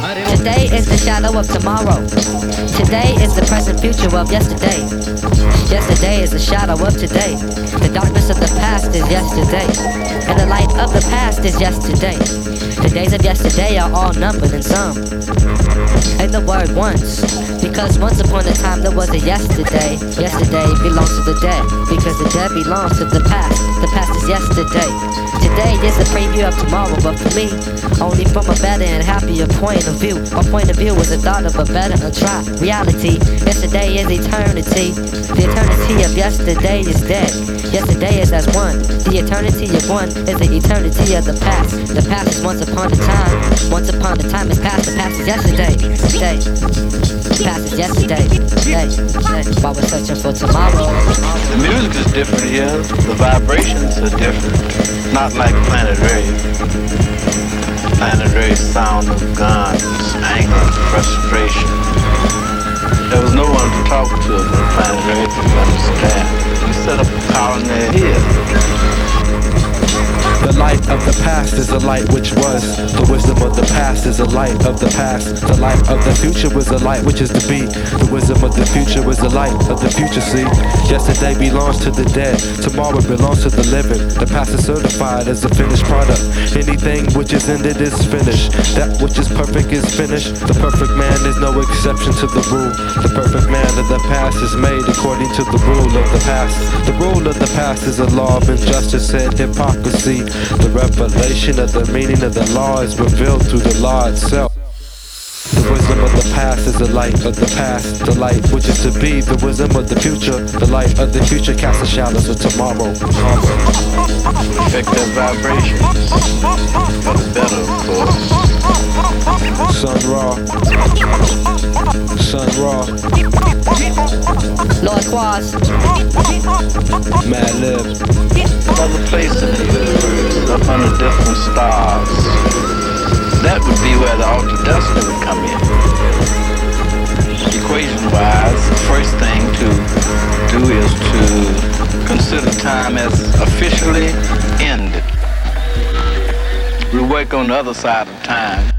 Today is the shadow of tomorrow. Today is the present future of yesterday. Yesterday is the shadow of today. The darkness of the past is yesterday, and the light of the past is yesterday. The days of yesterday are all numbered in some. And the word once, because once upon a time there was a yesterday. Yesterday belongs to the dead, because the dead belongs to the past. The past is yesterday. Today is the preview of tomorrow, but for me, only from a better and happier point of view. My point of view is the thought of a better and try reality. Yesterday is eternity. The eternity of yesterday is dead. Yesterday is as one. The eternity of one is the eternity of the past. The past is once upon a time. Once upon a time is past. The past is yesterday. Day. The past is yesterday. Day. While we're searching for tomorrow. The music is different here. The vibrations are different. Not like Planet Rave. Planet Rave's sound of guns, anger, frustration. There was no one to talk to but Planet Rave to understand. We set up a colony here. The light of the past is the light which was. The wisdom of the past is the light of the past. The light of the future was the light which is to be. The wisdom of the future is the light of the future, see. Yesterday belongs to the dead. Tomorrow belongs to the living. The past is certified as a finished product. Anything which is ended is finished. That which is perfect is finished. The perfect man is no exception to the rule. The perfect man of the past is made according to the rule of the past. The rule of the past is a law of injustice and hypocrisy. The revelation of the meaning of the law is revealed through the law itself. The wisdom of the past is the light of the past. The light which is to be, the wisdom of the future. The light of the future casts the shadows of tomorrow. Affect that vibration. For the better, of course. Sun Ra. Sun Ra. Lord Quas. Mad Lib. Another place in the universe, up under different stars. That would be where the Alter Destiny would come in. Equation-wise, the first thing to do is to consider time as officially ended. We work on the other side of time.